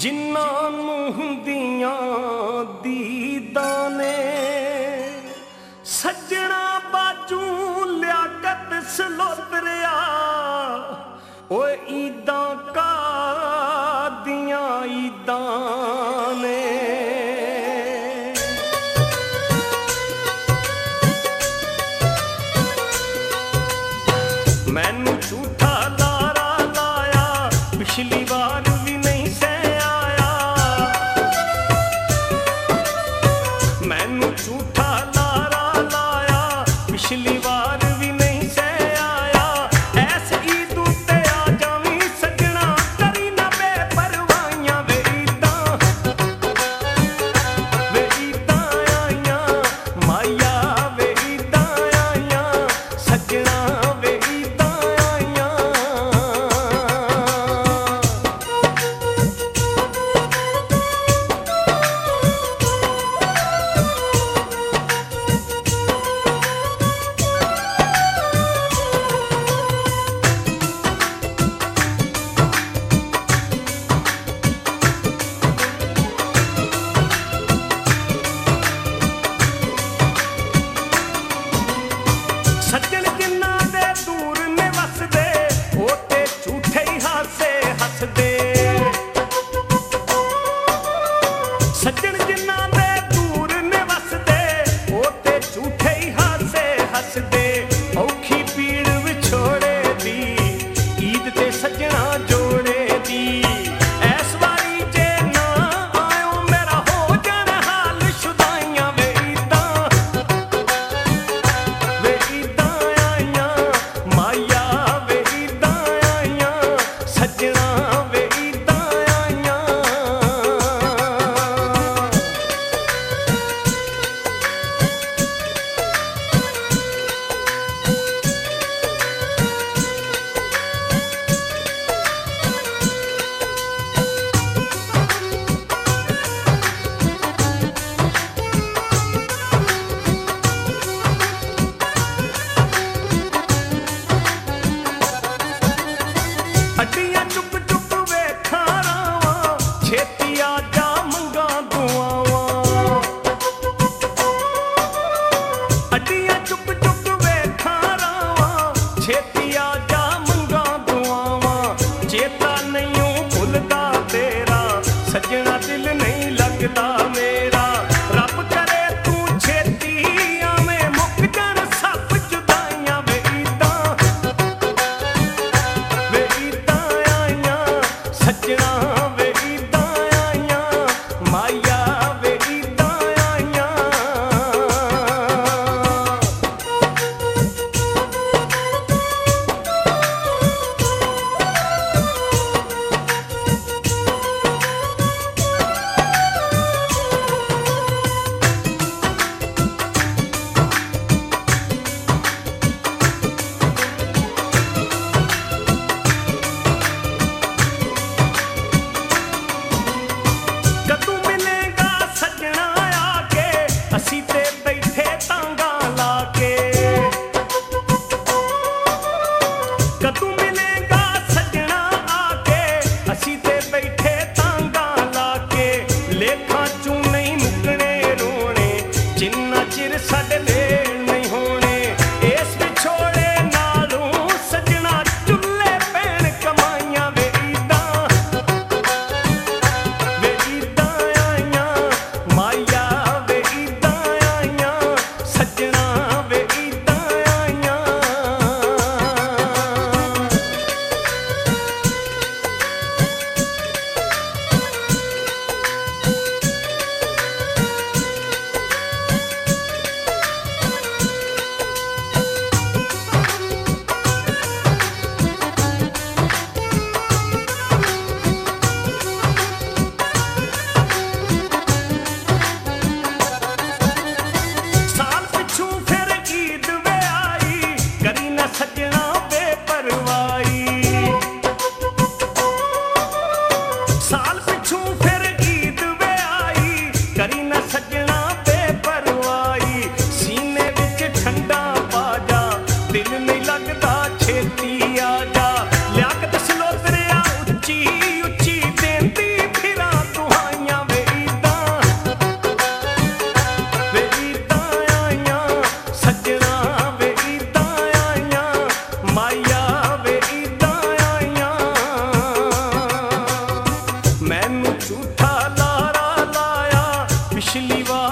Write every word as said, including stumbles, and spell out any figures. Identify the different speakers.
Speaker 1: ਜਿਨ੍ਹਾਂ ਨੂੰ ਹੁੰਦੀਆਂ ਦੀਦਾਂ ਨੇ ਸੱਜਣਾ ਬਾਜੂ ਲਿਆਕਤ ਸਲੋਤਰਿਆ ਓਏ ਈਦਾਂ ਕਾਦੀਆਂ ਈਦਾਂ ਨੇ ਮੈਨੂੰ ਝੂਠਾ ਲਾਰਾ ਲਾਇਆ ਪਿਛਲੀ ਵਾਰ ਵੀ ਨਹੀਂ ਸਹਿ ਆਇਆ ਮੈਨੂੰ ਝੂਠਾ ਲਾਰਾ ਲਾਇਆ ਪਿਛਲੀ ਵਾਰ ਵੀ ਨਹੀਂ ਸਹਿ ਆਇਆ ਐਸ ਈਦ ਉੱਤੇ ਆ ਜਾਵੀਂ ਸੱਜਣਾ ਕਰੀ ਨਾ ਬੇਪਰਵਾਹੀਆਂ ਵੇ ਈਦਾਂ ਵੇ ਈਦਾਂ ਆਈਆਂ ਮਾਇਆ ਵੇ ਈਦਾਂ ਆਈਆਂ ਸੱਜਣਾ ਸੱਜਣ ਜਿਨ੍ਹਾਂ ਦੇ ਦੂਰ ਨੇ ਵਸਦੇ ਉਹ ਤੇ ਝੂਠੇ ਹੀ ਹਾਸੇ ਹੱਸਦੇ ਸੱਜਣ ਜਿਨ੍ਹਾਂ ਦੇ ਦੂਰ ਨੇ ਵਸਦੇ ਉਹ ਤੇ ਝੂਠੇ ਹੀ ਹਾਸੇ ਹੱਸਦੇ ਔਖੀ ਪੀੜ ਵਿਛੋੜੇ ਦੀ ਈਦ ਤੇ ਸੱਜਣਾ ਜੋੜੇ ਦੀ ਐਸ ਵਾਰੀ ਜੇ ਨਾ ਆਇਓ ਮੇਰਾ ਹੋ ਜਾਣਾ ਹਾਲ ਸ਼ੁਦਾਈਆਂ ਵੇ ਈਦਾਂ ਵੇ ਈਦਾਂ ਆਈਆਂ ਮਾਇਆ ਵੇ ਈਦਾਂ ਆਈਆਂ ਸੱਜਣਾ ਵੇ ਈਦਾਂ ਆਈਆਂ ਅੱਡੀਆਂ ਚੁੱਪ ਚੁੱਪ ਵੇਖਾਂ ਰਾਵਾਂ ਛੇਤੀ ਆ ਜਾ ਮੰਗਾਂ ਦੁਆਵਾਂ ਅੱਡੀਆਂ ਚੁੱਪ ਚੁੱਪ ਵੇਖਾਂ ਰਾਵਾਂ ਛੇਤੀ ਆ ਜਾ ਮੰਗਾਂ ਦੁਆਵਾਂ ਚੇਤਾ ਨਹੀਂ ਭੁੱਲਦਾ ਤੇਰਾ ਸੱਜਣਾ ਦਿਲ ਨਹੀਂ ਲੱਗਦਾ ਮੇਰਾ ਰੱਬ ਕਰੇ ਤੂੰ ਛੇਤੀ ਆਵੇਂ ਮੁੱਕ ਜਾਣ ਸਭ ਜੁਦਾਈਆਂ ਵੇ ਈਦਾਂ ਵੇ ਈਦਾਂ ਆਈਆਂ ਸੱਜਣਾ ਵੇ ਈਦਾਂ ਆਈਆਂ ਮਾਇਆ ਵੇ ਈਦਾਂ ਆਈਆਂ ਕਦੋਂ ਮਿਲੇਗਾ ਸੱਜਣਾ ਆ ਕੇ ਅਸੀਂ ਤੇ ਬੈਠੇ ਤਾਂਗਾ ਲਾ ਕੇ ਕਦੋਂ ਮਿਲੇਗਾ ਸੱਜਣਾ ਆ ਕੇ ਅਸੀਂ ਤੇ ਬੈਠੇ ਤਾਂਗਾ ਲਾ ਕੇ ਲੇਖਾਂ ਚੋਂ ਨਹੀਂ ਮੁੱਕਣੇ ਰੋਣੇ ਜਿੰਨਾ ਚਿਰ ਸਾਡੇ ਮੇਲ ਨਹੀਂ ਹੋਣੇ ਇਸ ਵਿਛੋੜੇ ਨਾਲੋਂ ਸੱਜਣਾ ਚੁੱਲ੍ਹੇ ਪੈਣ ਕਮਾਈਆਂ ਵੇ ਈਦਾਂ ਵੇ ਈਦਾਂ ਆਈਆਂ ਮਾਇਆ ਵੇ ਈਦਾਂ ਆਈਆਂ ਸੱਜਣਾ ਵੇ ਈਦਾਂ ਆਈਆਂ ਸਾਲ ਪਿੱਛੋਂ ਫਿਰ ਈਦ ਵੇ ਆਈ ਕਰੀ ਨਾ ਸੱਜਣਾ ਬੇਪਰਵਾਹੀ ਸਾਲ ਪਿੱਛੋਂ ਫਿਰ ਈਦ ਵੇ ਆਈ ਕਰੀ ਨਾ ਸੱਜਣਾ ਬੇਪਰਵਾਹੀ ਸੀਨੇ ਵਿੱਚ ਠੰਡਾ ਪਾ ਜਾ ਦਿਲ ਨਹੀਂ ਲੱਗਦਾ ਛੇਤੀ ਆ ਜਾ ਲਿਆਕਤ ਸਲੋਤਰਿਆ ਉੱਚੀ ਉੱਚੀ ਦੇਂਦੀ ਫਿਰਾਂ पिछली वार